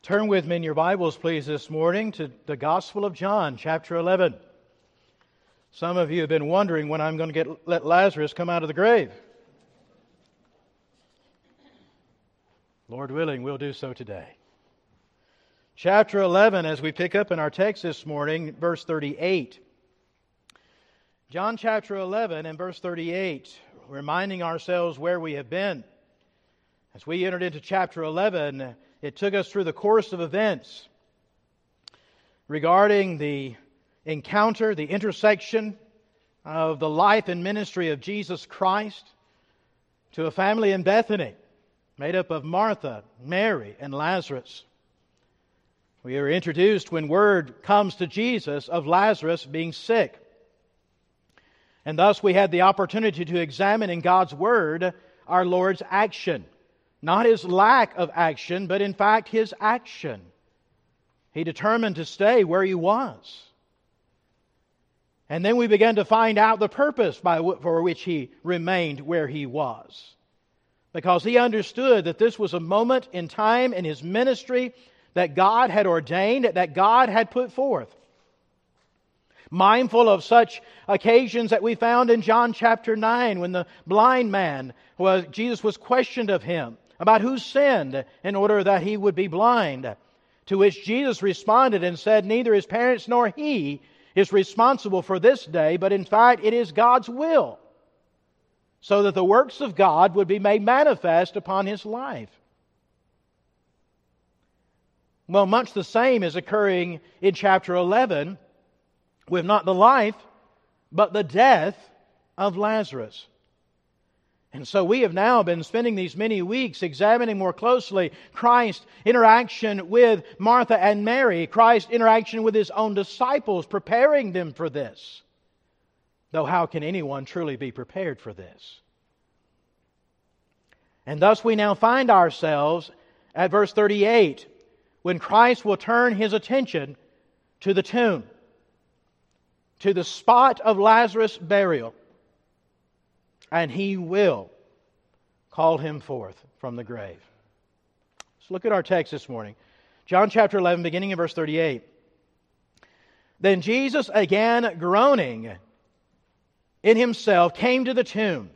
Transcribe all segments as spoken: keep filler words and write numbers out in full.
Turn with me in your Bibles, please, this morning to the Gospel of John, chapter eleven. Some of you have been wondering when I'm going to get let Lazarus come out of the grave. Lord willing, we'll do so today. Chapter eleven, as we pick up in our text this morning, verse thirty-eight. John chapter eleven and verse thirty-eight, reminding ourselves where we have been. As we entered into chapter eleven, it took us through the course of events regarding the encounter, the intersection of the life and ministry of Jesus Christ to a family in Bethany made up of Martha, Mary, and Lazarus. We are introduced when word comes to Jesus of Lazarus being sick. And thus we had the opportunity to examine in God's Word our Lord's action. Not His lack of action, but in fact His action. He determined to stay where He was. And then we began to find out the purpose by w- for which He remained where He was. Because He understood that this was a moment in time in His ministry that God had ordained, that God had put forth. Mindful of such occasions that we found in John chapter nine when the blind man, was, Jesus was questioned of him about who sinned in order that he would be blind. To which Jesus responded and said, neither his parents nor he is responsible for this day, but in fact it is God's will, so that the works of God would be made manifest upon his life. Well, much the same is occurring in chapter eleven with not the life, but the death of Lazarus. And so we have now been spending these many weeks examining more closely Christ's interaction with Martha and Mary, Christ's interaction with His own disciples, preparing them for this. Though how can anyone truly be prepared for this? And thus we now find ourselves at verse thirty-eight, when Christ will turn His attention to the tomb, to the spot of Lazarus' burial. And He will call him forth from the grave. Let's look at our text this morning. John chapter eleven, beginning in verse thirty-eight. Then Jesus, again groaning in Himself, came to the tomb.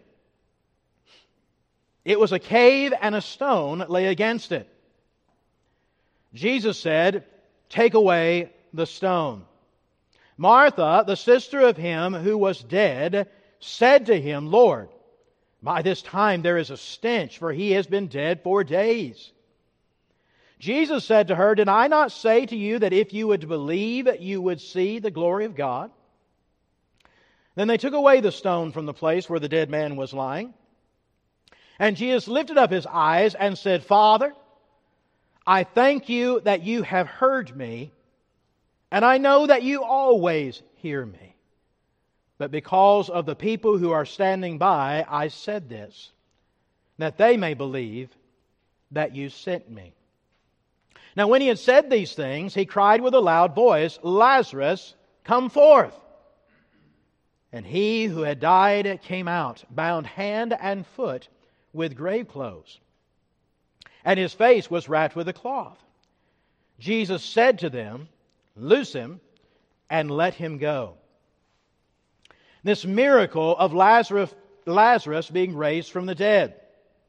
It was a cave, and a stone lay against it. Jesus said, take away the stone. Martha, the sister of him who was dead, said to Him, Lord, by this time there is a stench, for he has been dead four days. Jesus said to her, did I not say to you that if you would believe, you would see the glory of God? Then they took away the stone from the place where the dead man was lying. And Jesus lifted up His eyes and said, Father, I thank You that You have heard Me, and I know that You always hear Me. But because of the people who are standing by, I said this, that they may believe that You sent Me. Now when He had said these things, He cried with a loud voice, Lazarus, come forth. And he who had died came out, bound hand and foot with grave clothes, and his face was wrapped with a cloth. Jesus said to them, loose him and let him go. This miracle of Lazarus, Lazarus being raised from the dead.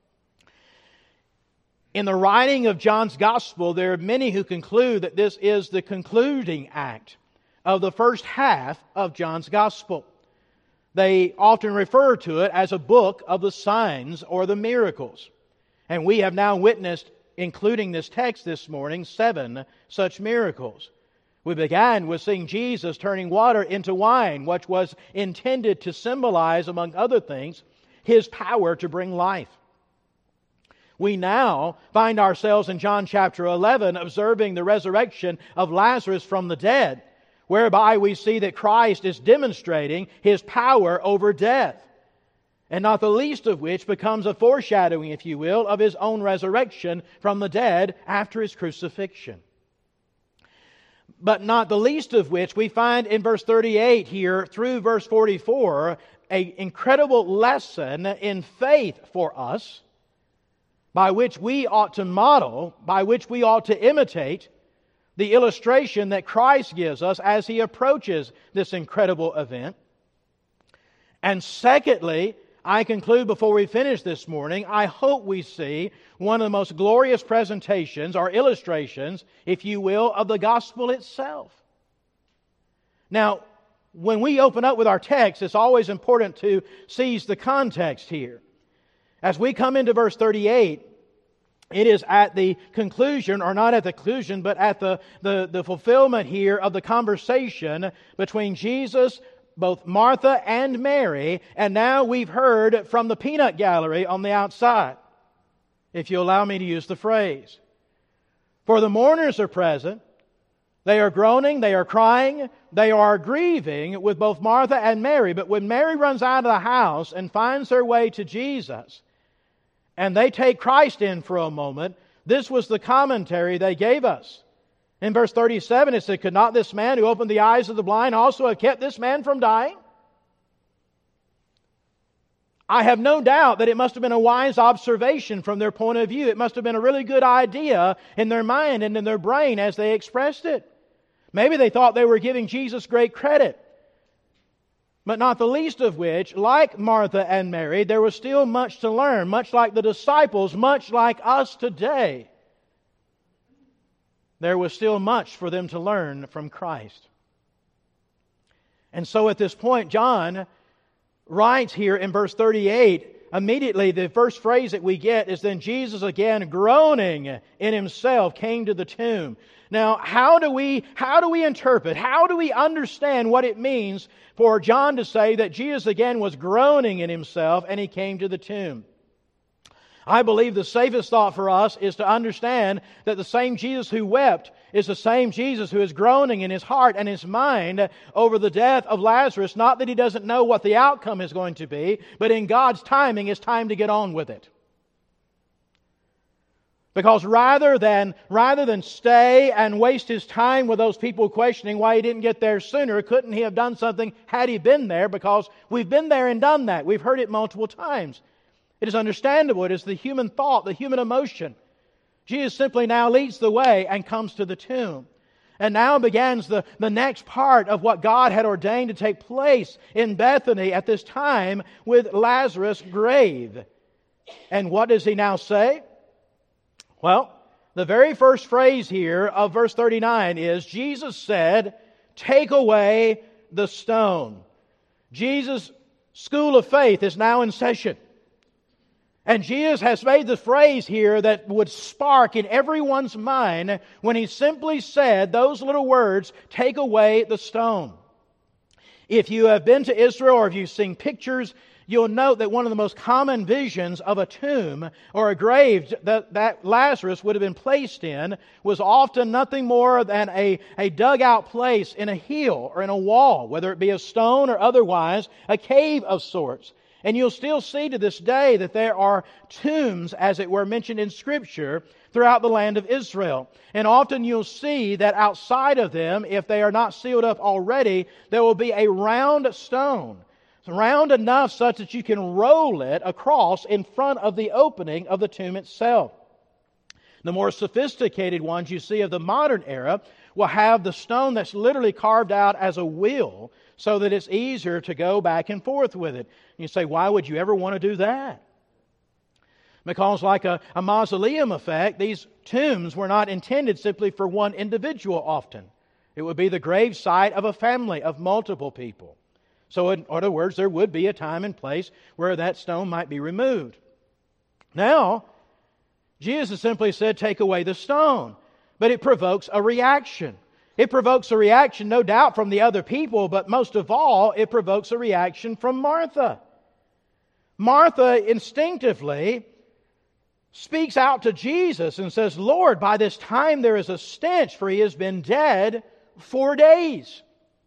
In the writing of John's Gospel, there are many who conclude that this is the concluding act of the first half of John's Gospel. They often refer to it as a book of the signs or the miracles. And we have now witnessed, including this text this morning, seven such miracles. We began with seeing Jesus turning water into wine, which was intended to symbolize, among other things, His power to bring life. We now find ourselves in John chapter eleven observing the resurrection of Lazarus from the dead, whereby we see that Christ is demonstrating His power over death, and not the least of which becomes a foreshadowing, if you will, of His own resurrection from the dead after His crucifixion. But not the least of which we find in verse thirty-eight here through verse forty-four, an incredible lesson in faith for us by which we ought to model, by which we ought to imitate the illustration that Christ gives us as He approaches this incredible event. And secondly, I conclude before we finish this morning, I hope we see one of the most glorious presentations or illustrations, if you will, of the gospel itself. Now, when we open up with our text, it's always important to seize the context here. As we come into verse thirty-eight, it is at the conclusion, or not at the conclusion, but at the, the, the fulfillment here of the conversation between Jesus, both Martha and Mary, and now we've heard from the peanut gallery on the outside, if you allow me to use the phrase. For the mourners are present. They are groaning, they are crying, they are grieving with both Martha and Mary. But when Mary runs out of the house and finds her way to Jesus, and they take Christ in for a moment, this was the commentary they gave us. In verse thirty-seven it said, "Could not this man who opened the eyes of the blind also have kept this man from dying?" I have no doubt that it must have been a wise observation from their point of view. It must have been a really good idea in their mind and in their brain as they expressed it. Maybe they thought they were giving Jesus great credit. But not the least of which, like Martha and Mary, there was still much to learn, much like the disciples, much like us today. There was still much for them to learn from Christ. And so at this point, John writes here in verse thirty-eight, immediately the first phrase that we get is, "Then Jesus again, groaning in Himself, came to the tomb." Now, how do we, how do we interpret, how do we understand what it means for John to say that Jesus again was groaning in Himself and He came to the tomb? I believe the safest thought for us is to understand that the same Jesus who wept is the same Jesus who is groaning in His heart and His mind over the death of Lazarus. Not that He doesn't know what the outcome is going to be, but in God's timing, it's time to get on with it. Because rather than, rather than stay and waste His time with those people questioning why He didn't get there sooner, couldn't He have done something had He been there? Because we've been there and done that. We've heard it multiple times. It is understandable. It is the human thought, the human emotion. Jesus simply now leads the way and comes to the tomb. And now begins the, the next part of what God had ordained to take place in Bethany at this time with Lazarus' grave. And what does He now say? Well, the very first phrase here of verse thirty-nine is, Jesus said, "Take away the stone." Jesus' school of faith is now in session. And Jesus has made the phrase here that would spark in everyone's mind when He simply said those little words, "Take away the stone." If you have been to Israel or if you've seen pictures, you'll note that one of the most common visions of a tomb or a grave that, that Lazarus would have been placed in was often nothing more than a, a dug-out place in a hill or in a wall, whether it be of stone or otherwise, a cave of sorts. And you'll still see to this day that there are tombs, as it were, mentioned in Scripture throughout the land of Israel. And often you'll see that outside of them, if they are not sealed up already, there will be a round stone. Round enough such that you can roll it across in front of the opening of the tomb itself. The more sophisticated ones you see of the modern era will have the stone that's literally carved out as a wheel so that it's easier to go back and forth with it. You say, why would you ever want to do that? Because like a, a mausoleum effect, these tombs were not intended simply for one individual often. It would be the grave site of a family of multiple people. So in other words, there would be a time and place where that stone might be removed. Now, Jesus simply said, "Take away the stone." But it provokes a reaction. It provokes a reaction, no doubt, from the other people, but most of all, it provokes a reaction from Martha. Martha instinctively speaks out to Jesus and says, "Lord, by this time there is a stench, for He has been dead four days."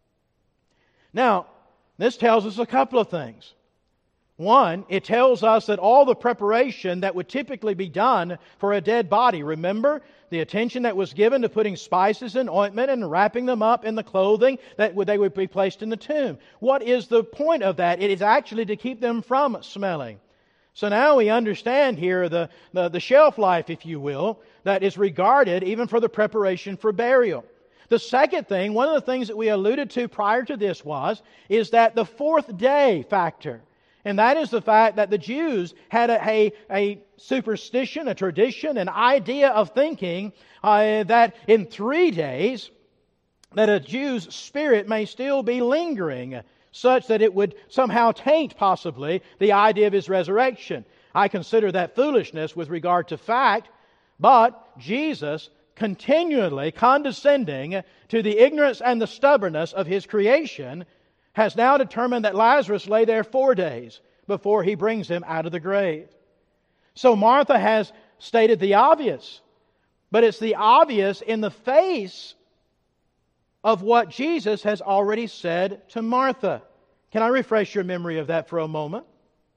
Now, this tells us a couple of things. One, it tells us that all the preparation that would typically be done for a dead body, remember the attention that was given to putting spices and ointment and wrapping them up in the clothing that would, they would be placed in the tomb. What is the point of that? It is actually to keep them from smelling. So now we understand here the, the, the shelf life, if you will, that is regarded even for the preparation for burial. The second thing, one of the things that we alluded to prior to this was, is that the fourth day factor. And that is the fact that the Jews had a, a, a superstition, a tradition, an idea of thinking uh, that in three days, that a Jew's spirit may still be lingering, such that it would somehow taint, possibly, the idea of His resurrection. I consider that foolishness with regard to fact, but Jesus, continually condescending to the ignorance and the stubbornness of His creation, has now determined that Lazarus lay there four days before He brings him out of the grave. So Martha has stated the obvious, but it's the obvious in the face of what Jesus has already said to Martha. Can I refresh your memory of that for a moment?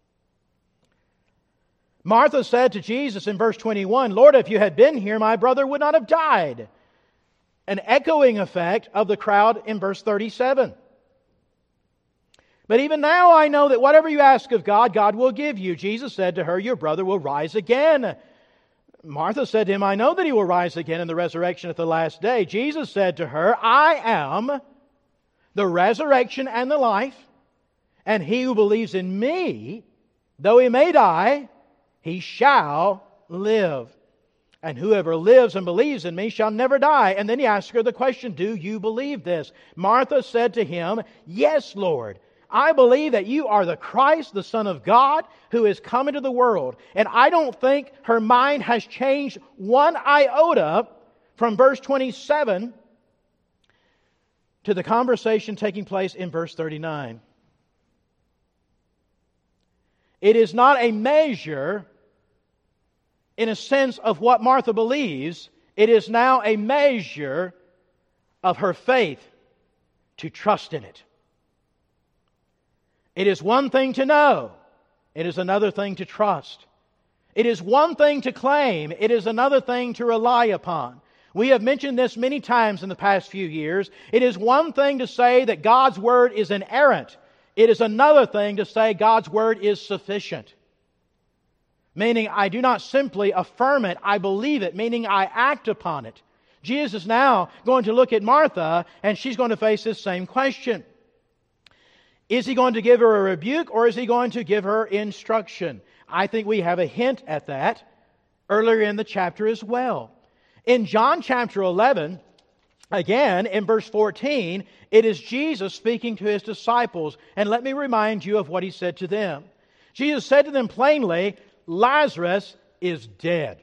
Martha said to Jesus in verse twenty-one, "Lord, if you had been here, my brother would not have died." An echoing effect of the crowd in verse thirty-seven. "But even now I know that whatever you ask of God, God will give you." Jesus said to her, "Your brother will rise again." Martha said to Him, "I know that He will rise again in the resurrection at the last day." Jesus said to her, "I am the resurrection and the life, and he who believes in Me, though he may die, he shall live. And whoever lives and believes in Me shall never die." And then He asked her the question, "Do you believe this?" Martha said to Him, "Yes, Lord. I believe that You are the Christ, the Son of God, who is come into the world." And I don't think her mind has changed one iota from verse twenty-seven to the conversation taking place in verse thirty-nine. It is not a measure in a sense of what Martha believes. It is now a measure of her faith to trust in it. It is one thing to know. It is another thing to trust. It is one thing to claim. It is another thing to rely upon. We have mentioned this many times in the past few years. It is one thing to say that God's Word is inerrant. It is another thing to say God's Word is sufficient. Meaning, I do not simply affirm it, I believe it, meaning I act upon it. Jesus is now going to look at Martha, and she's going to face this same question. Is He going to give her a rebuke, or is He going to give her instruction? I think we have a hint at that earlier in the chapter as well. In John chapter eleven, again, in verse fourteen, it is Jesus speaking to His disciples. And let me remind you of what He said to them. Jesus said to them plainly, "Lazarus is dead."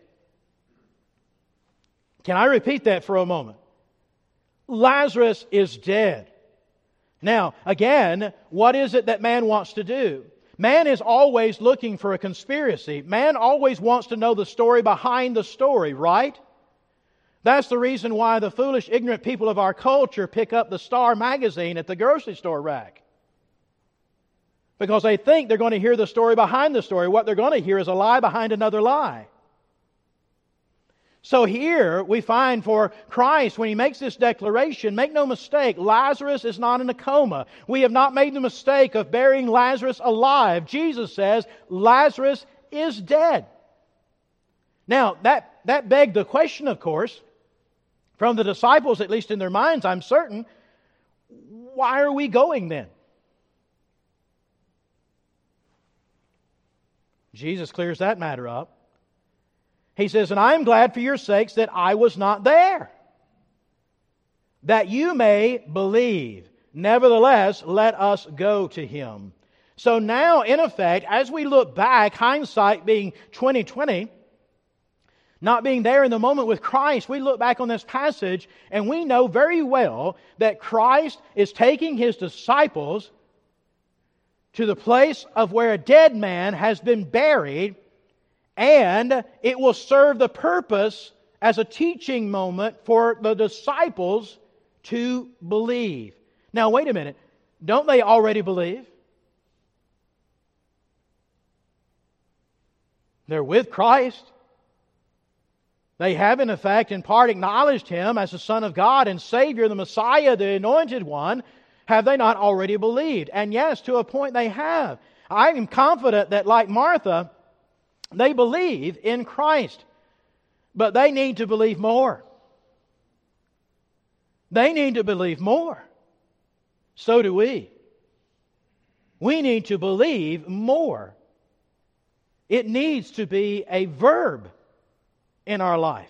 Can I repeat that for a moment? Lazarus is dead. Now, again, what is it that man wants to do? Man is always looking for a conspiracy. Man always wants to know the story behind the story, right? That's the reason why the foolish, ignorant people of our culture pick up the Star magazine at the grocery store rack. Because they think they're going to hear the story behind the story. What they're going to hear is a lie behind another lie. So here we find for Christ, when He makes this declaration, make no mistake, Lazarus is not in a coma. We have not made the mistake of burying Lazarus alive. Jesus says Lazarus is dead. Now, that, that begged the question, of course, from the disciples, at least in their minds, I'm certain, why are we going then? Jesus clears that matter up. He says, "And I am glad for your sakes that I was not there, that you may believe. Nevertheless, let us go to Him." So now, in effect, as we look back, hindsight being twenty twenty, not being there in the moment with Christ, we look back on this passage and we know very well that Christ is taking His disciples to the place of where a dead man has been buried, and it will serve the purpose as a teaching moment for the disciples to believe. Now, wait a minute. Don't they already believe? They're with Christ. They have, in effect, in part acknowledged Him as the Son of God and Savior, the Messiah, the Anointed One. Have they not already believed? And yes, to a point they have. I am confident that, like Martha, They believe in Christ, but they need to believe more. They need to believe more. So do we. We need to believe more. It needs to be a verb in our life.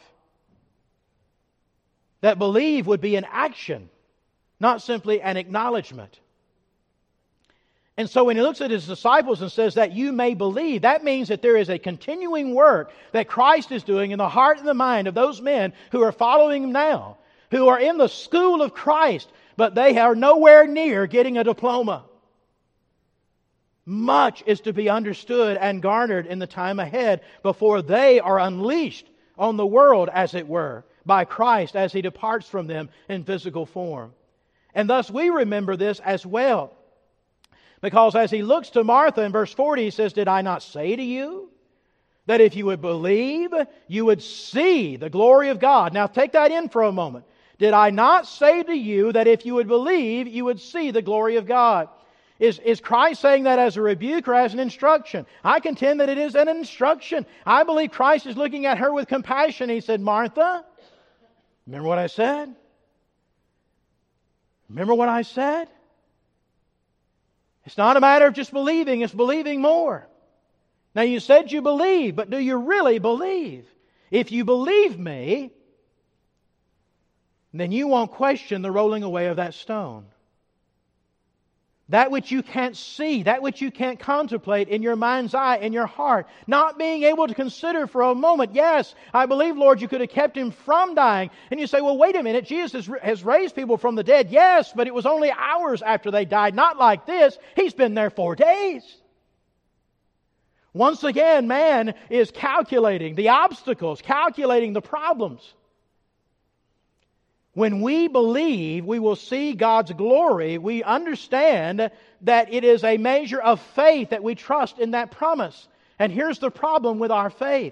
That believe would be an action, not simply an acknowledgement. And so when He looks at His disciples and says that you may believe, that means that there is a continuing work that Christ is doing in the heart and the mind of those men who are following Him now, who are in the school of Christ, but they are nowhere near getting a diploma. Much is to be understood and garnered in the time ahead before they are unleashed on the world, as it were, by Christ as He departs from them in physical form. And thus we remember this as well. Because as He looks to Martha in verse forty, He says, "Did I not say to you that if you would believe, you would see the glory of God?" Now take that in for a moment. Did I not say to you that if you would believe, you would see the glory of God? Is, is Christ saying that as a rebuke or as an instruction? I contend that it is an instruction. I believe Christ is looking at her with compassion. He said, "Martha, remember what I said? Remember what I said? It's not a matter of just believing, it's believing more. Now you said you believe, but do you really believe? If you believe me, then you won't question the rolling away of that stone. That which you can't see, that which you can't contemplate in your mind's eye, in your heart. Not being able to consider for a moment, yes, I believe, Lord, you could have kept him from dying. And you say, well, wait a minute, Jesus has raised people from the dead. Yes, but it was only hours after they died. Not like this. He's been there four days. Once again, man is calculating the obstacles, calculating the problems. When we believe we will see God's glory, we understand that it is a measure of faith that we trust in that promise. And here's the problem with our faith.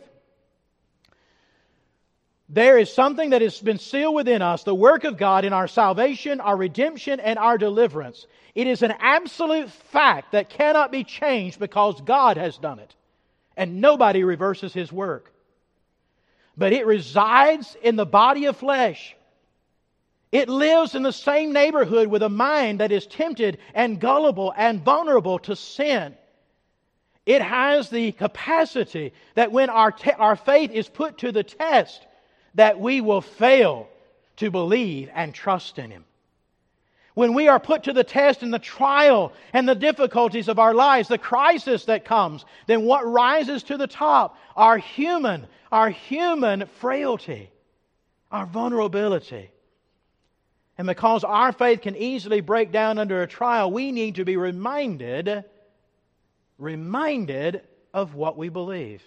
There is something that has been sealed within us, the work of God in our salvation, our redemption, and our deliverance. It is an absolute fact that cannot be changed because God has done it. And nobody reverses His work. But it resides in the body of flesh. It lives in the same neighborhood with a mind that is tempted and gullible and vulnerable to sin. It has the capacity that when our, te- our faith is put to the test, that we will fail to believe and trust in Him. When we are put to the test in the trial and the difficulties of our lives, the crisis that comes, then what rises to the top? Our human, our human frailty, our vulnerability. And because our faith can easily break down under a trial, we need to be reminded, reminded of what we believe.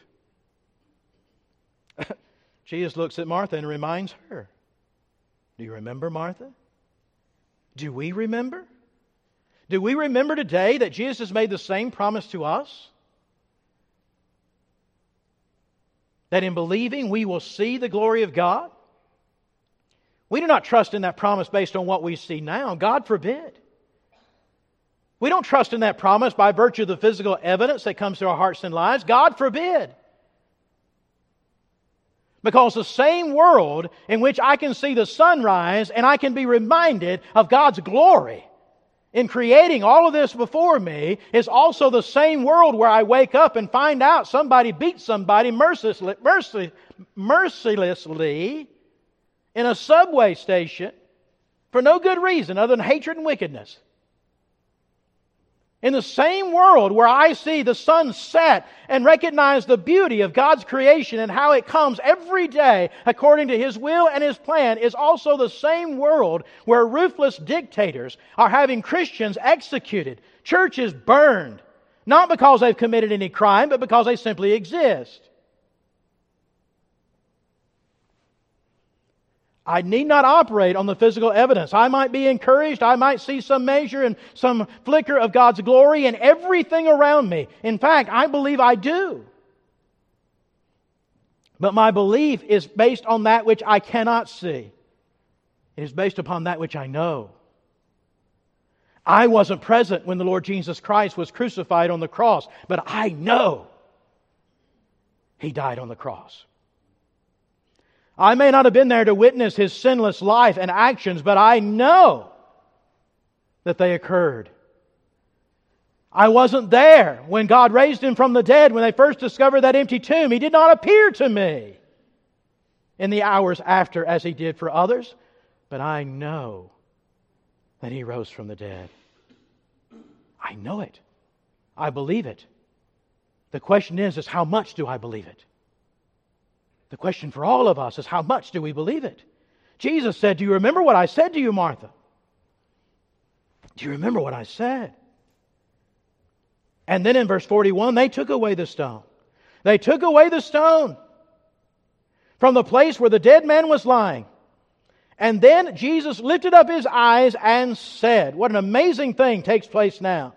Jesus looks at Martha and reminds her. Do you remember, Martha? Do we remember? Do we remember today that Jesus has made the same promise to us? That in believing we will see the glory of God? We do not trust in that promise based on what we see now. God forbid. We don't trust in that promise by virtue of the physical evidence that comes to our hearts and lives. God forbid. Because the same world in which I can see the sunrise and I can be reminded of God's glory in creating all of this before me is also the same world where I wake up and find out somebody beat somebody mercilessly, mercilessly, mercilessly in a subway station for no good reason other than hatred and wickedness. In the same world where I see the sun set and recognize the beauty of God's creation and how it comes every day according to His will and His plan, is also the same world where ruthless dictators are having Christians executed, churches burned, not because they've committed any crime, but because they simply exist. I need not operate on the physical evidence. I might be encouraged. I might see some measure and some flicker of God's glory in everything around me. In fact, I believe I do. But my belief is based on that which I cannot see. It is based upon that which I know. I wasn't present when the Lord Jesus Christ was crucified on the cross, but I know He died on the cross. I may not have been there to witness His sinless life and actions, but I know that they occurred. I wasn't there when God raised Him from the dead, when they first discovered that empty tomb. He did not appear to me in the hours after as He did for others, but I know that He rose from the dead. I know it. I believe it. The question is, is how much do I believe it? The question for all of us is, how much do we believe it? Jesus said, do you remember what I said to you, Martha? Do you remember what I said? And then in verse forty-one, they took away the stone. They took away the stone from the place where the dead man was lying. And then Jesus lifted up His eyes and said, what an amazing thing takes place now.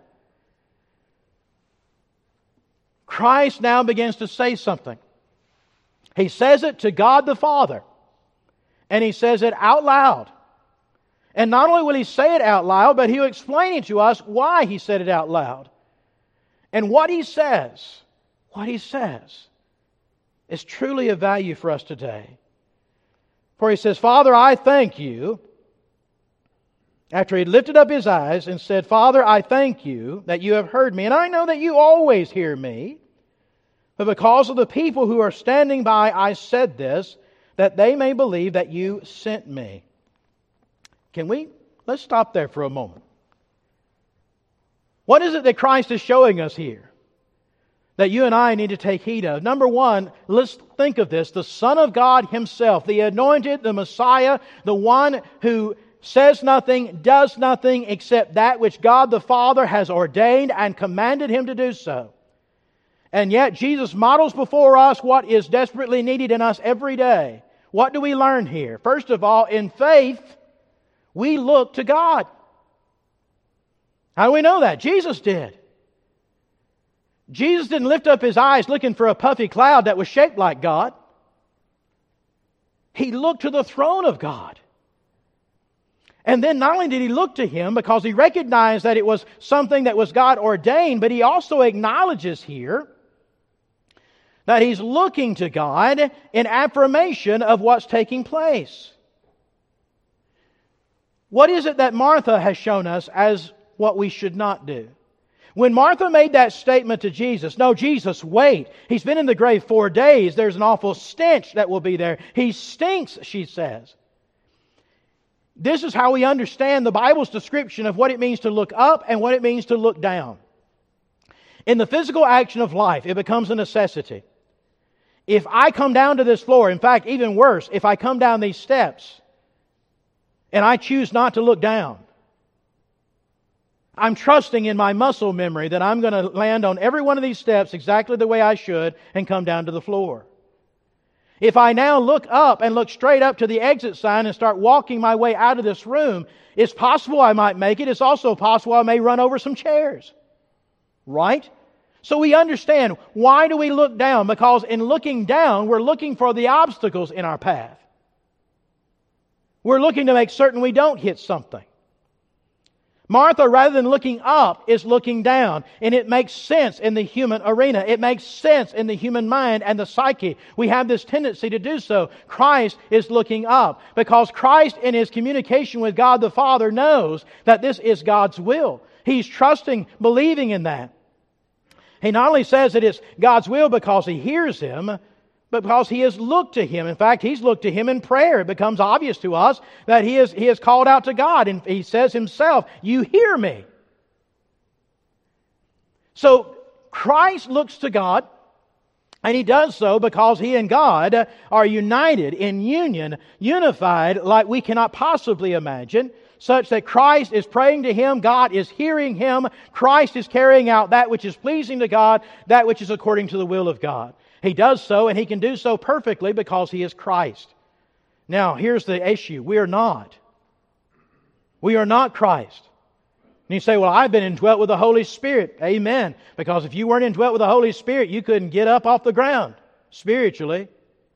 Christ now begins to say something. He says it to God the Father. And He says it out loud. And not only will He say it out loud, but He'll explain it to us why He said it out loud. And what He says, what He says, is truly of value for us today. For He says, Father, I thank You. After He lifted up His eyes and said, Father, I thank You that You have heard me. And I know that You always hear me. But because of the people who are standing by, I said this, that they may believe that You sent me. Can we? Let's stop there for a moment. What is it that Christ is showing us here that you and I need to take heed of? Number one, let's think of this. The Son of God Himself, the anointed, the Messiah, the one who says nothing, does nothing except that which God the Father has ordained and commanded Him to do so. And yet Jesus models before us what is desperately needed in us every day. What do we learn here? First of all, in faith, we look to God. How do we know that? Jesus did. Jesus didn't lift up His eyes looking for a puffy cloud that was shaped like God. He looked to the throne of God. And then not only did He look to Him because He recognized that it was something that was God ordained, but He also acknowledges here that He's looking to God in affirmation of what's taking place. What is it that Martha has shown us as what we should not do? When Martha made that statement to Jesus, no, Jesus, wait. He's been in the grave four days. There's an awful stench that will be there. He stinks, she says. This is how we understand the Bible's description of what it means to look up and what it means to look down. In the physical action of life, it becomes a necessity. If I come down to this floor, in fact, even worse, if I come down these steps and I choose not to look down, I'm trusting in my muscle memory that I'm going to land on every one of these steps exactly the way I should and come down to the floor. If I now look up and look straight up to the exit sign and start walking my way out of this room, it's possible I might make it. It's also possible I may run over some chairs. Right? So we understand, why do we look down? Because in looking down, we're looking for the obstacles in our path. We're looking to make certain we don't hit something. Martha, rather than looking up, is looking down. And it makes sense in the human arena. It makes sense in the human mind and the psyche. We have this tendency to do so. Christ is looking up because Christ, in His communication with God the Father, knows that this is God's will. He's trusting, believing in that. He not only says that it's God's will because He hears Him, but because He has looked to Him. In fact, He's looked to Him in prayer. It becomes obvious to us that He is, he has called out to God. And He says Himself, you hear me. So Christ looks to God, and He does so because He and God are united in union, unified like we cannot possibly imagine, such that Christ is praying to Him, God is hearing Him, Christ is carrying out that which is pleasing to God, that which is according to the will of God. He does so, and He can do so perfectly because He is Christ. Now, here's the issue. We are not. We are not Christ. And you say, well, I've been indwelt with the Holy Spirit. Amen. Because if you weren't indwelt with the Holy Spirit, you couldn't get up off the ground spiritually.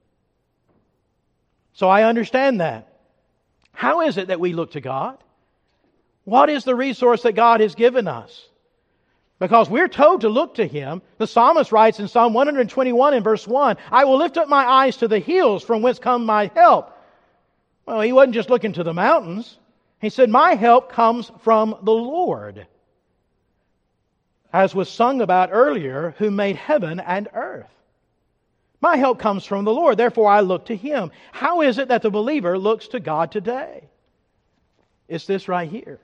So I understand that. How is it that we look to God? What is the resource that God has given us? Because we're told to look to Him. The psalmist writes in Psalm one twenty-one in verse one, I will lift up my eyes to the hills from whence come my help. Well, he wasn't just looking to the mountains. He said, my help comes from the Lord. As was sung about earlier, who made heaven and earth. My help comes from the Lord, therefore I look to Him. How is it that the believer looks to God today? It's this right here.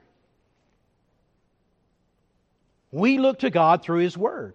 We look to God through His Word.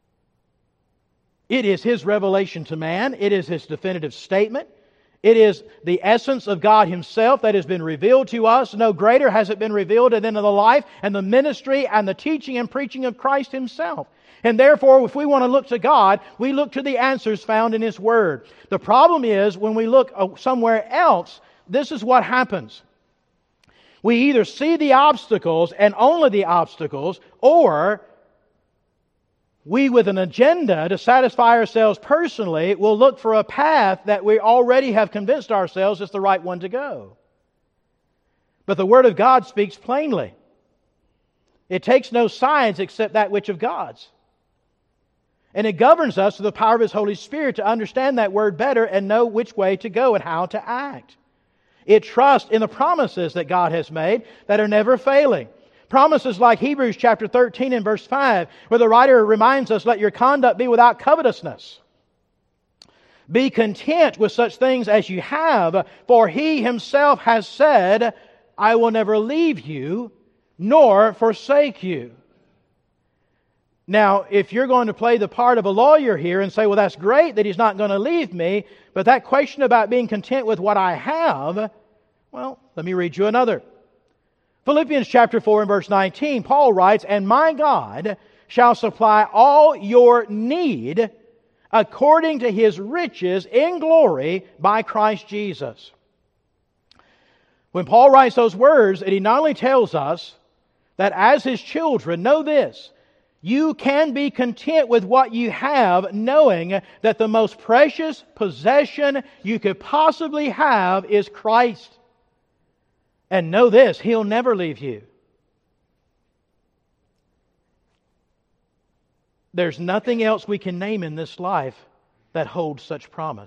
It is His revelation to man. It is His definitive statement. It is the essence of God Himself that has been revealed to us. No greater has it been revealed than the life and the ministry and the teaching and preaching of Christ Himself. And therefore, if we want to look to God, we look to the answers found in His Word. The problem is, when we look somewhere else, this is what happens. We either see the obstacles and only the obstacles, or we, with an agenda to satisfy ourselves personally, will look for a path that we already have convinced ourselves is the right one to go. But the Word of God speaks plainly. It takes no sides except that which of God's. And it governs us through the power of His Holy Spirit to understand that Word better and know which way to go and how to act. It trusts in the promises that God has made that are never failing. Promises like Hebrews chapter thirteen and verse five, where the writer reminds us, let your conduct be without covetousness. Be content with such things as you have, for He Himself has said, I will never leave you nor forsake you. Now, if you're going to play the part of a lawyer here and say, well, that's great that He's not going to leave me, but that question about being content with what I have, well, let me read you another. Philippians chapter four and verse nineteen, Paul writes, and my God shall supply all your need according to His riches in glory by Christ Jesus. When Paul writes those words, he not only tells us that as His children, know this, you can be content with what you have, knowing that the most precious possession you could possibly have is Christ. And know this, He'll never leave you. There's nothing else we can name in this life that holds such promise.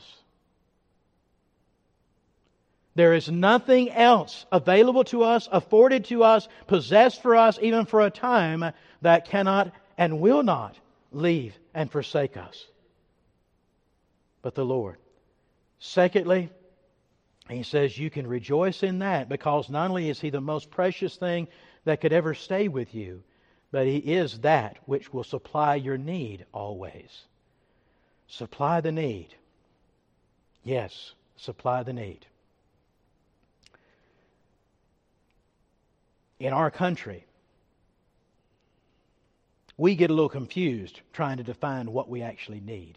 There is nothing else available to us, afforded to us, possessed for us, even for a time, that cannot and will not leave and forsake us but the Lord. Secondly, He says you can rejoice in that, because not only is He the most precious thing that could ever stay with you, but He is that which will supply your need always. Supply the need. Yes, supply the need. In our country, we get a little confused trying to define what we actually need.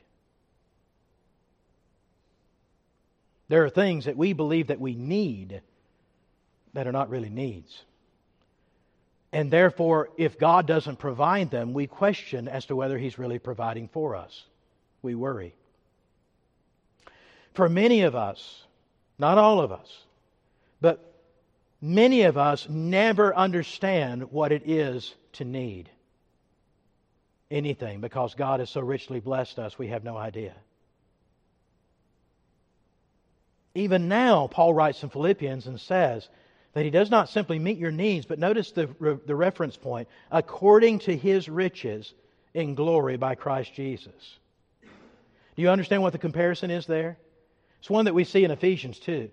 There are things that we believe that we need that are not really needs. And therefore, if God doesn't provide them, we question as to whether He's really providing for us. We worry. For many of us, not all of us, but many of us never understand what it is to need anything, because God has so richly blessed us, we have no idea. Even now, Paul writes in Philippians and says that He does not simply meet your needs, but notice the, the reference point, according to His riches in glory by Christ Jesus. Do you understand what the comparison is there? It's one that we see in Ephesians two.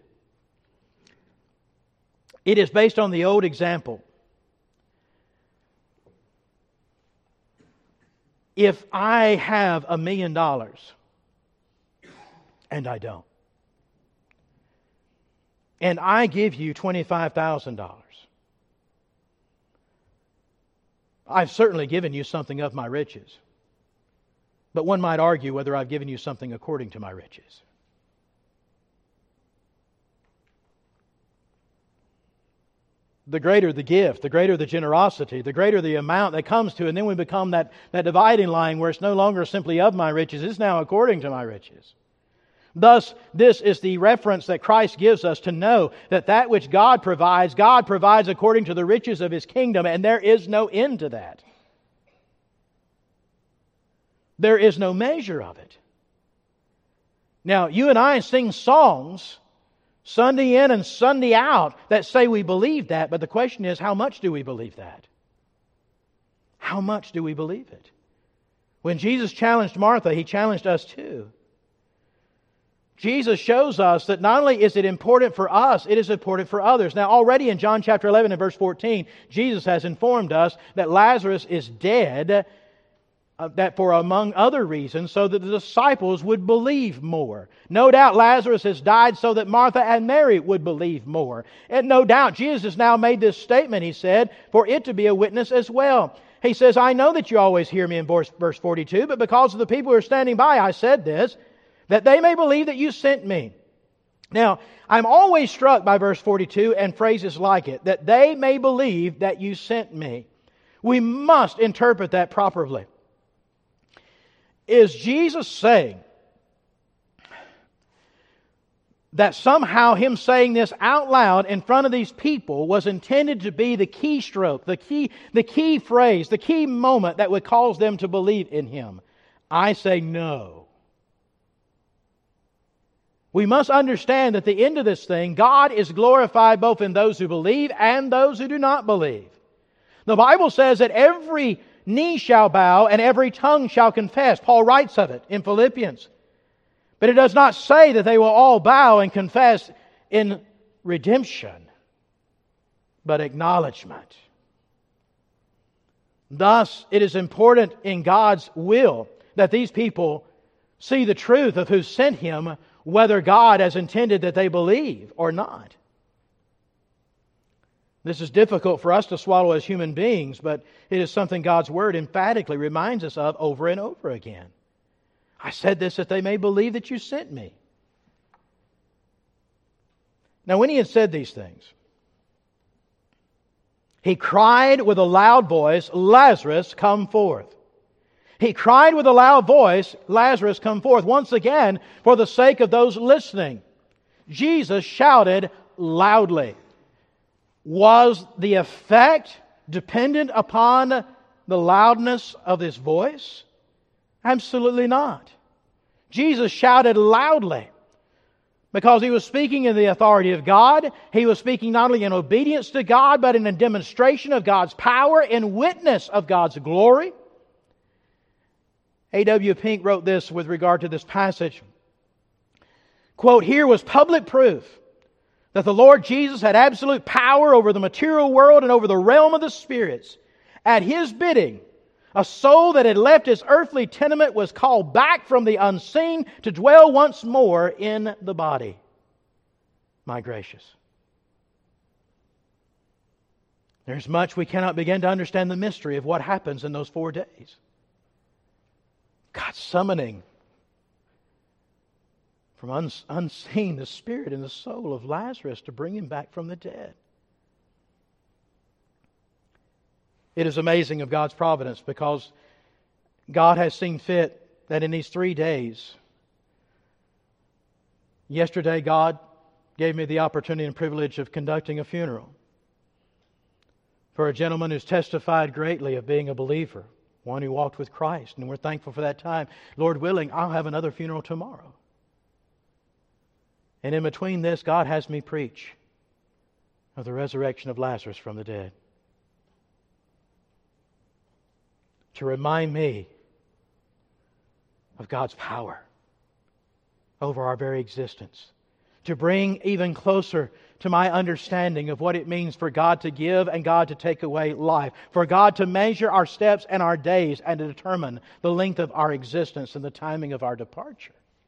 It is based on the old example. If I have a million dollars, and I don't, and I give you twenty-five thousand dollars, I've certainly given you something of my riches. But one might argue whether I've given you something according to my riches. The greater the gift, the greater the generosity, the greater the amount that comes to, and then we become that, that dividing line where it's no longer simply of my riches, it's now according to my riches. Thus, this is the reference that Christ gives us to know that that which God provides, God provides according to the riches of His kingdom, and there is no end to that. There is no measure of it. Now, you and I sing songs Sunday in and Sunday out that say we believe that, but the question is, how much do we believe that? How much do we believe it? When Jesus challenged Martha, He challenged us too. Jesus shows us that not only is it important for us, it is important for others. Now, already in John chapter eleven and verse fourteen, Jesus has informed us that Lazarus is dead, uh, that for among other reasons, so that the disciples would believe more. No doubt Lazarus has died so that Martha and Mary would believe more. And no doubt Jesus has now made this statement, He said, for it to be a witness as well. He says, I know that you always hear me in verse forty-two, but because of the people who are standing by, I said this, that they may believe that you sent me. Now, I'm always struck by verse forty-two and phrases like it, that they may believe that you sent me. We must interpret that properly. Is Jesus saying that somehow Him saying this out loud in front of these people was intended to be the keystroke, the key, the key phrase, the key moment that would cause them to believe in Him? I say no. We must understand that at the end of this thing, God is glorified both in those who believe and those who do not believe. The Bible says that every knee shall bow and every tongue shall confess. Paul writes of it in Philippians. But it does not say that they will all bow and confess in redemption, but acknowledgement. Thus, it is important in God's will that these people see the truth of who sent Him, whether God has intended that they believe or not. This is difficult for us to swallow as human beings, but it is something God's Word emphatically reminds us of over and over again. I said this that they may believe that you sent me. Now, when He had said these things, He cried with a loud voice, Lazarus, come forth. He cried with a loud voice, Lazarus, come forth. Once again, for the sake of those listening, Jesus shouted loudly. Was the effect dependent upon the loudness of His voice? Absolutely not. Jesus shouted loudly because He was speaking in the authority of God. He was speaking not only in obedience to God, but in a demonstration of God's power, in witness of God's glory. A W Pink wrote this with regard to this passage. Quote, here was public proof that the Lord Jesus had absolute power over the material world and over the realm of the spirits. At His bidding, a soul that had left its earthly tenement was called back from the unseen to dwell once more in the body. My gracious. There's much we cannot begin to understand the mystery of what happens in those four days. God summoning from uns- unseen the spirit and the soul of Lazarus to bring him back from the dead. It is amazing of God's providence because God has seen fit that in these three days, yesterday God gave me the opportunity and privilege of conducting a funeral for a gentleman who's testified greatly of being a believer, one who walked with Christ, and we're thankful for that time. Lord willing, I'll have another funeral tomorrow. And in between this, God has me preach of the resurrection of Lazarus from the dead, to remind me of God's power over our very existence, to bring even closer to my understanding of what it means for God to give and God to take away life, for God to measure our steps and our days and to determine the length of our existence and the timing of our departure.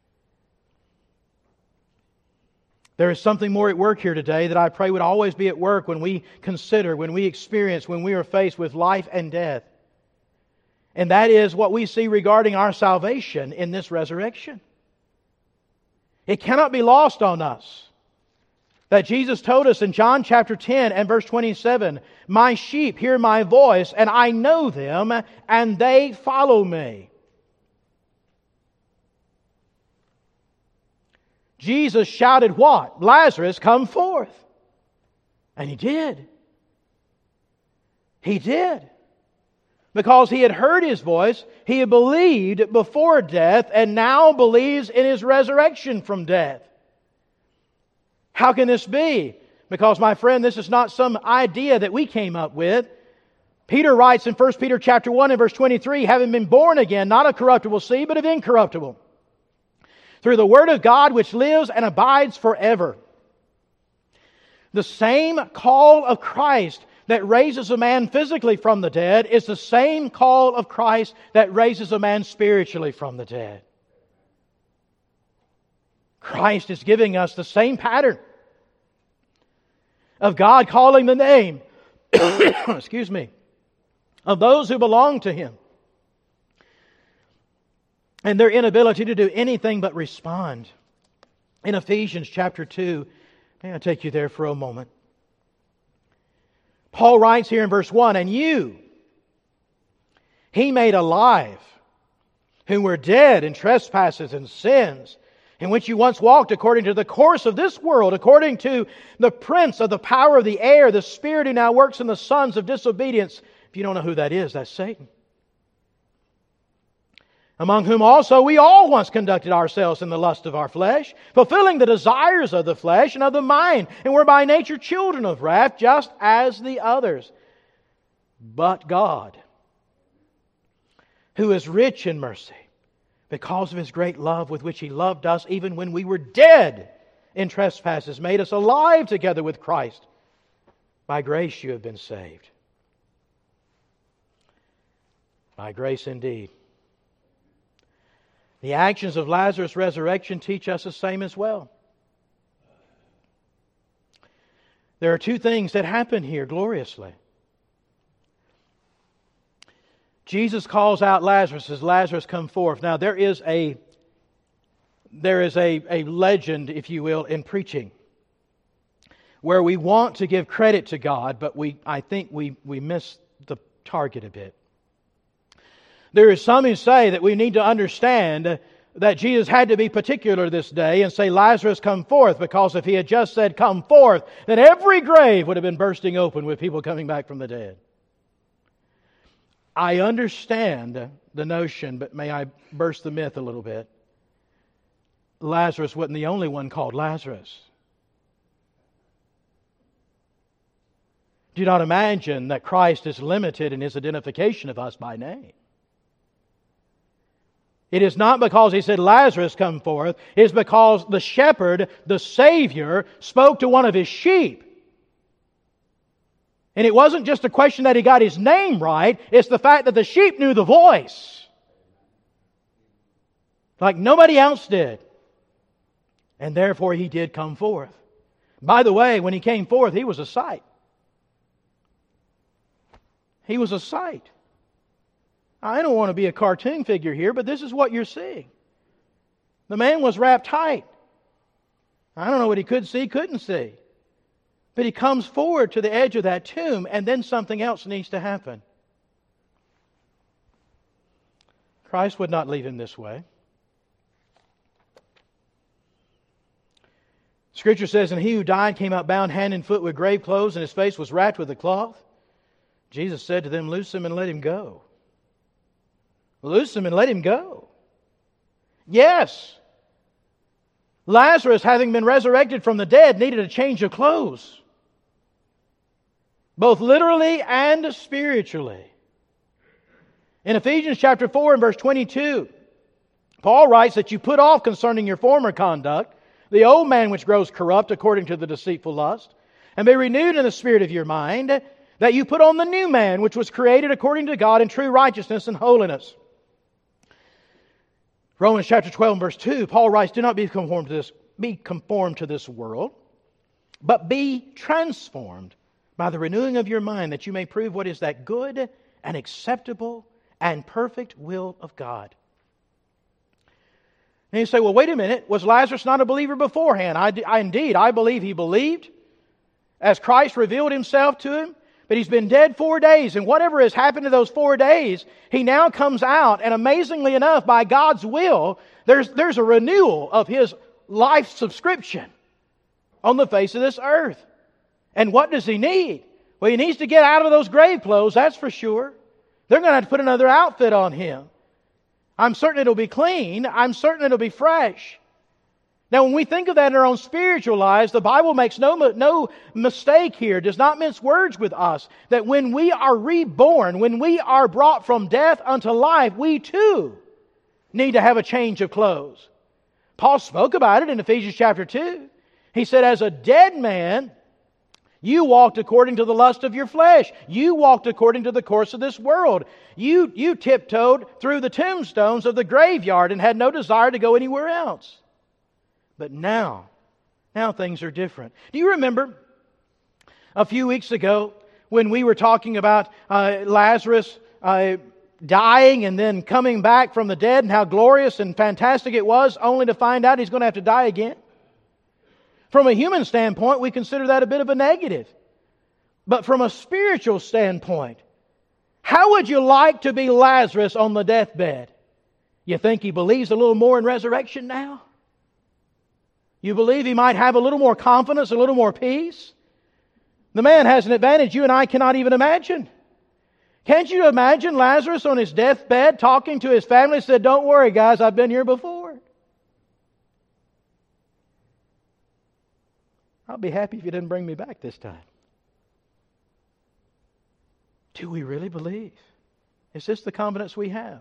There is something more at work here today that I pray would always be at work when we consider, when we experience, when we are faced with life and death. And that is what we see regarding our salvation in this resurrection. It cannot be lost on us that Jesus told us in John chapter ten and verse twenty-seven, my sheep hear my voice, and I know them, and they follow me. Jesus shouted what? Lazarus, come forth. And He did. He did. because he had heard His voice, he had believed before death, and now believes in His resurrection from death. How can this be? Because, my friend, this is not some idea that we came up with. Peter writes in First Peter chapter one and verse twenty-three, having been born again, not of corruptible seed, but of incorruptible, through the Word of God which lives and abides forever. The same call of Christ that raises a man physically from the dead is the same call of Christ that raises a man spiritually from the dead. Christ is giving us the same pattern of God calling the name, excuse me, of those who belong to Him, and their inability to do anything but respond. In Ephesians chapter two, may I take you there for a moment? Paul writes here in verse one, and you He made alive, who were dead in trespasses and sins, in which you once walked according to the course of this world, according to the prince of the power of the air, the spirit who now works in the sons of disobedience. If you don't know who that is, that's Satan. Among whom also we all once conducted ourselves in the lust of our flesh, fulfilling the desires of the flesh and of the mind, and were by nature children of wrath, just as the others. But God, who is rich in mercy, because of His great love with which He loved us, even when we were dead in trespasses, made us alive together with Christ. By grace you have been saved. By grace indeed. The actions of Lazarus' resurrection teach us the same as well. There are two things that happen here gloriously. Jesus calls out Lazarus as Lazarus come forth. Now there is a there is a, a legend, if you will, in preaching, where we want to give credit to God, but we I think we, we miss the target a bit. There is some who say that we need to understand that Jesus had to be particular this day and say, Lazarus, come forth, because if He had just said, come forth, then every grave would have been bursting open with people coming back from the dead. I understand the notion, but may I burst the myth a little bit? Lazarus wasn't the only one called Lazarus. Do not imagine that Christ is limited in His identification of us by name. It is not because He said, Lazarus, come forth. It is because the shepherd, the Savior, spoke to one of His sheep. And it wasn't just a question that He got His name right. It's the fact that the sheep knew the voice, like nobody else did. And therefore He did come forth. By the way, when He came forth, He was a sight. He was a sight. I don't want to be a cartoon figure here, but this is what you're seeing. The man was wrapped tight. I don't know what he could see, couldn't see. But he comes forward to the edge of that tomb, and then something else needs to happen. Christ would not leave him this way. Scripture says, and he who died came out bound hand and foot with grave clothes, and his face was wrapped with a cloth. Jesus said to them, loose him and let him go. Loose him and let him go. Yes, Lazarus, having been resurrected from the dead, needed a change of clothes, both literally and spiritually. In Ephesians chapter four and verse twenty-two, Paul writes that you put off concerning your former conduct the old man which grows corrupt according to the deceitful lust, and be renewed in the spirit of your mind, that you put on the new man which was created according to God in true righteousness and holiness. Romans chapter twelve and verse two, Paul writes, do not be conformed to this, be conformed to this world, but be transformed by the renewing of your mind, that you may prove what is that good and acceptable and perfect will of God. And you say, well, wait a minute, was Lazarus not a believer beforehand? I, I indeed, I believe he believed as Christ revealed Himself to him. But he's been dead four days, and whatever has happened to those four days, he now comes out, and amazingly enough, by God's will, there's, there's a renewal of his life subscription on the face of this earth. And what does he need? Well, he needs to get out of those grave clothes, that's for sure. They're going to have to put another outfit on him. I'm certain it'll be clean. I'm certain it'll be fresh. Now, when we think of that in our own spiritual lives, the Bible makes no, no mistake here, does not mince words with us, that when we are reborn, when we are brought from death unto life, we too need to have a change of clothes. Paul spoke about it in Ephesians chapter two. He said, as a dead man, you walked according to the lust of your flesh. You walked according to the course of this world. You, you tiptoed through the tombstones of the graveyard and had no desire to go anywhere else. But now, now things are different. Do you remember a few weeks ago when we were talking about uh, Lazarus uh, dying and then coming back from the dead and how glorious and fantastic it was, only to find out he's going to have to die again? From a human standpoint, we consider that a bit of a negative. But from a spiritual standpoint, how would you like to be Lazarus on the deathbed? You think he believes a little more in resurrection now? You believe he might have a little more confidence, a little more peace? The man has an advantage you and I cannot even imagine. Can't you imagine Lazarus on his deathbed talking to his family and said, don't worry guys, I've been here before. I'll be happy if you didn't bring me back this time. Do we really believe? Is this the confidence we have?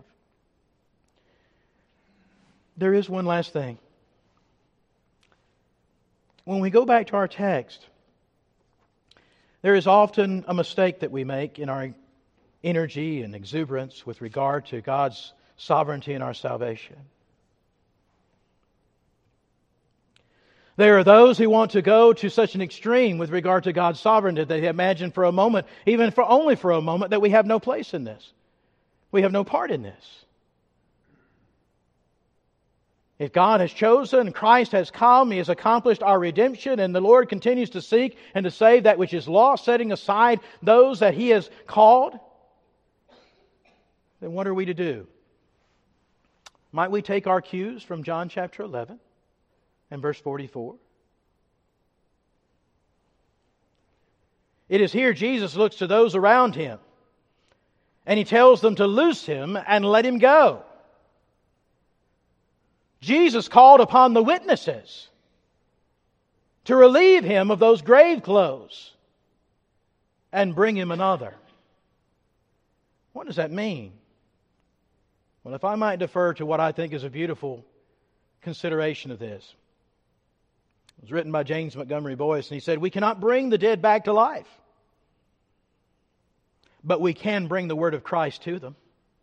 There is one last thing. When we go back to our text, there is often a mistake that we make in our energy and exuberance with regard to God's sovereignty and our salvation. There are those who want to go to such an extreme with regard to God's sovereignty that they imagine for a moment, even for only for a moment, that we have no place in this. We have no part in this. If God has chosen, Christ has come, He has accomplished our redemption, and the Lord continues to seek and to save that which is lost, setting aside those that He has called, then what are we to do? Might we take our cues from John chapter eleven and verse forty-four? It is here Jesus looks to those around Him, and He tells them to loose Him and let Him go. Jesus called upon the witnesses to relieve Him of those grave clothes and bring Him another. What does that mean? Well, if I might defer to what I think is a beautiful consideration of this. It was written by James Montgomery Boyce, and he said, we cannot bring the dead back to life, but we can bring the Word of Christ to them.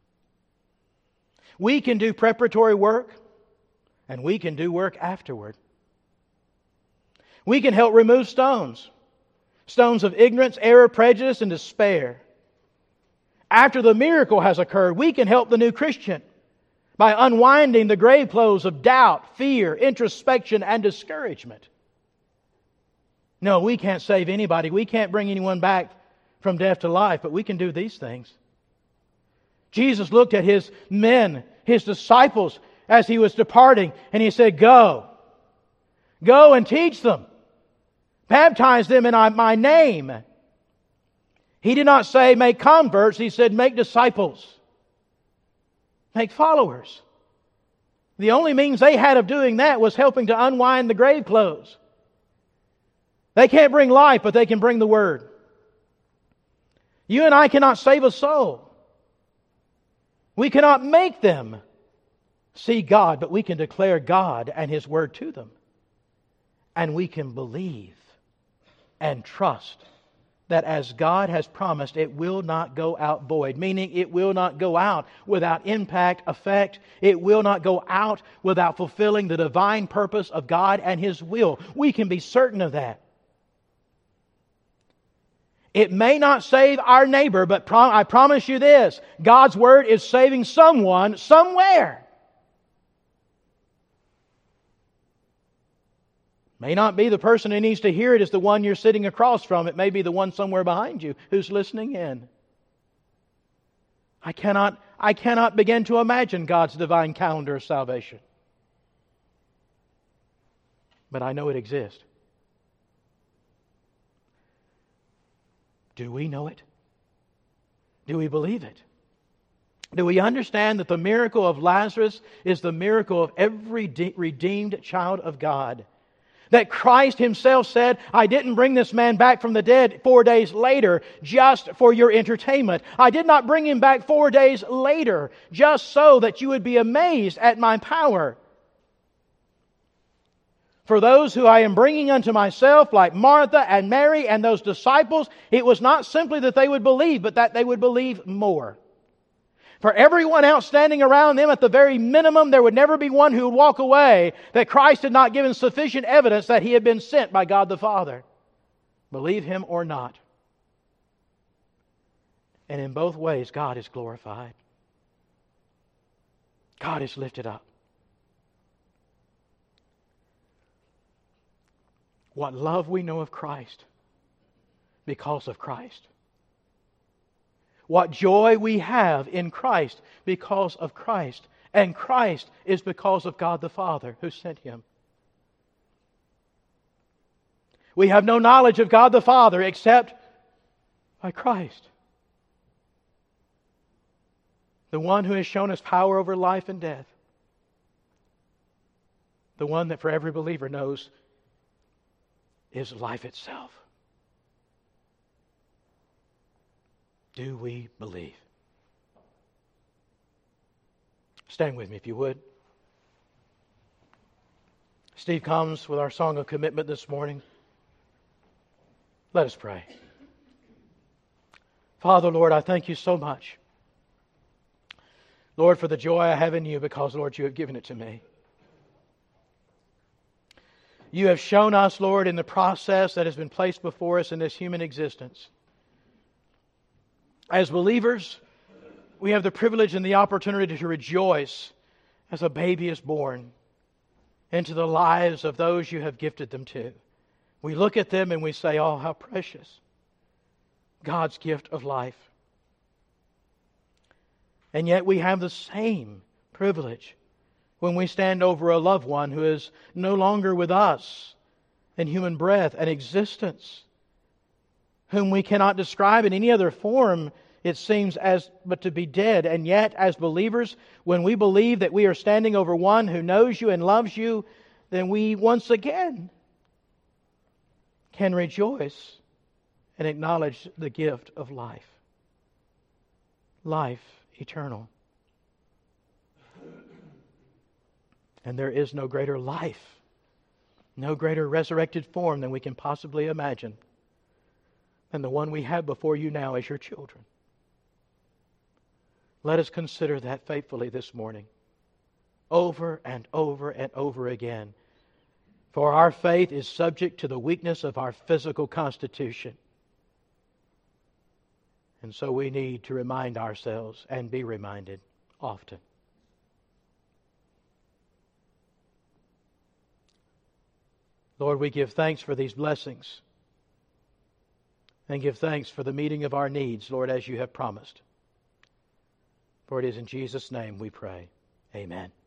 We can do preparatory work, and we can do work afterward. We can help remove stones. Stones of ignorance, error, prejudice, and despair. After the miracle has occurred, we can help the new Christian by unwinding the grave clothes of doubt, fear, introspection, and discouragement. No, we can't save anybody. We can't bring anyone back from death to life, but we can do these things. Jesus looked at His men, His disciples, as He was departing, and He said, Go. Go and teach them. Baptize them in my name. He did not say make converts. He said make disciples. Make followers. The only means they had of doing that was helping to unwind the grave clothes. They can't bring life, but they can bring the Word. You and I cannot save a soul. We cannot make them see God, but we can declare God and His Word to them. And we can believe and trust that as God has promised, it will not go out void. Meaning it will not go out without impact, effect. It will not go out without fulfilling the divine purpose of God and His will. We can be certain of that. It may not save our neighbor, but prom- I promise you this, God's Word is saving someone somewhere. May not be the person who needs to hear it is the one you're sitting across from. It may be the one somewhere behind you who's listening in. I cannot, I cannot begin to imagine God's divine calendar of salvation. But I know it exists. Do we know it? Do we believe it? Do we understand that the miracle of Lazarus is the miracle of every de- redeemed child of God? That Christ Himself said, I didn't bring this man back from the dead four days later just for your entertainment. I did not bring him back four days later just so that you would be amazed at my power. For those who I am bringing unto myself, like Martha and Mary and those disciples, it was not simply that they would believe, but that they would believe more. For everyone else standing around them, at the very minimum, there would never be one who would walk away that Christ had not given sufficient evidence that He had been sent by God the Father. Believe Him or not. And in both ways, God is glorified. God is lifted up. What love we know of Christ because of Christ. What joy we have in Christ because of Christ. And Christ is because of God the Father who sent Him. We have no knowledge of God the Father except by Christ. The one who has shown us power over life and death. The one that for every believer knows is life itself. Do we believe? Stand with me if you would. Steve comes with our song of commitment this morning. Let us pray. Father, Lord, I thank You so much. Lord, for the joy I have in You because, Lord, You have given it to me. You have shown us, Lord, in the process that has been placed before us in this human existence. As believers, we have the privilege and the opportunity to rejoice as a baby is born into the lives of those You have gifted them to. We look at them and we say, oh, how precious. God's gift of life. And yet we have the same privilege when we stand over a loved one who is no longer with us in human breath and existence, whom we cannot describe in any other form, it seems, as but to be dead. And yet, as believers, when we believe that we are standing over one who knows You and loves You, then we once again can rejoice and acknowledge the gift of life. Life eternal. And there is no greater life, no greater resurrected form than we can possibly imagine than the one we have before You now as Your children. Let us consider that faithfully this morning, over and over and over again. For our faith is subject to the weakness of our physical constitution. And so we need to remind ourselves and be reminded often. Lord, we give thanks for these blessings and give thanks for the meeting of our needs, Lord, as You have promised. For it is in Jesus' name we pray. Amen.